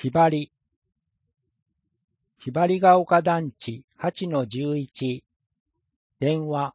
ひばり、ひばりが丘団地 8-11、電話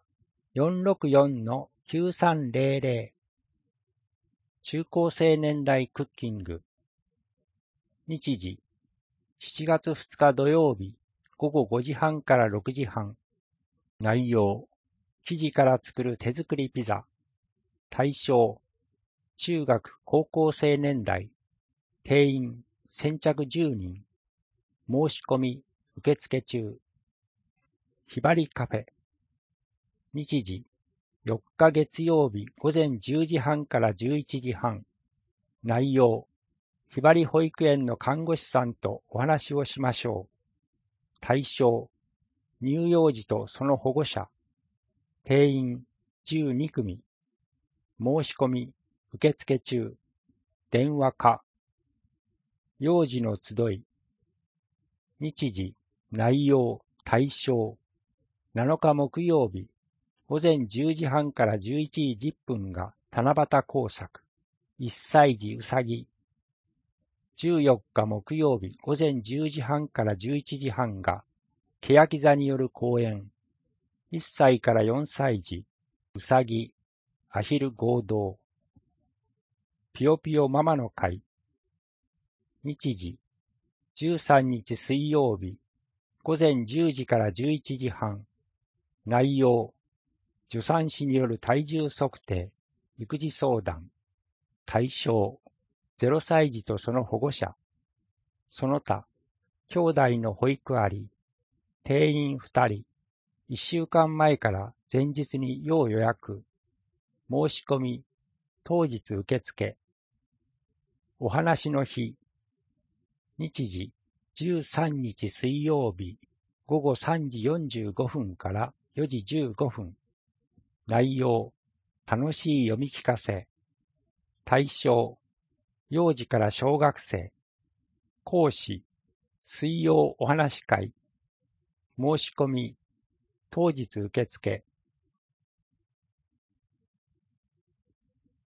464-9300、中高生年代クッキング、日時、7月2日土曜日、午後5時半から6時半、内容、生地から作る手作りピザ、対象、中学高校生年代、定員先着10人、申し込み受付中、ひばりカフェ、日時、4日月曜日午前10時半から11時半、内容、ひばり保育園の看護師さんとお話をしましょう。対象、乳幼児とその保護者、定員12組、申し込み受付中、電話か、幼児の集い、日時、内容、対象、7日木曜日、午前10時半から11時10分が七夕工作、1歳児うさぎ。14日木曜日、午前10時半から11時半が、欅座による公演、1歳から4歳児、うさぎ、アヒル合同。ぴよぴよママの会。日時、13日水曜日、午前10時から11時半。内容、助産師による体重測定、育児相談。対象、0歳児とその保護者。その他、兄弟の保育あり。定員2人。1週間前から前日に要予約。申し込み、当日受付。お話の日。日時、13日水曜日、午後3時45分から4時15分。内容、楽しい読み聞かせ。対象、幼児から小学生。講師、水曜お話会。申し込み、当日受付。